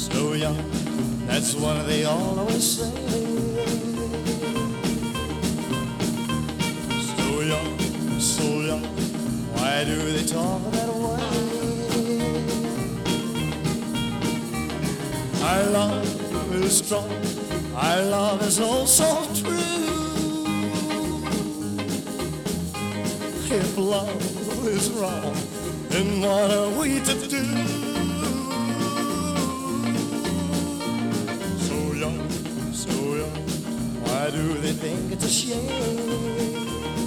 So young, that's what they all always say. So young, why do they talk that way? Our love is strong, our love is oh so true. If love is wrong, then what are we to do? So young, why do they think it's a shame?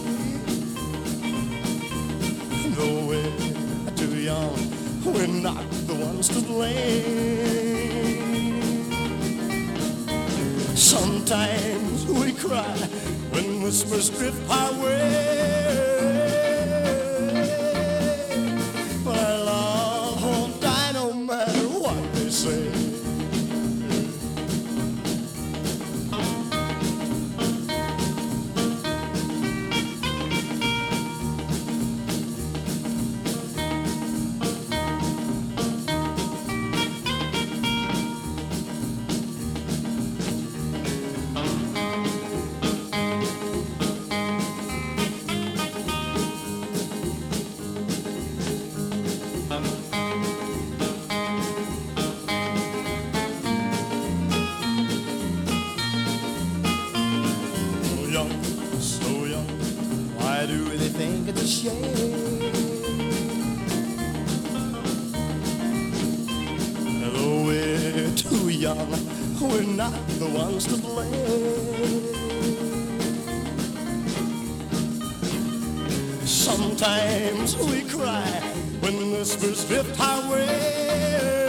Though we're too young, we're not the ones to blame. Sometimes we cry when whispers drift our way. But our love won't die no matter what they say. So young, why do they think it's a shame? Though we're too young, we're not the ones to blame. Sometimes we cry when whispers drift our way.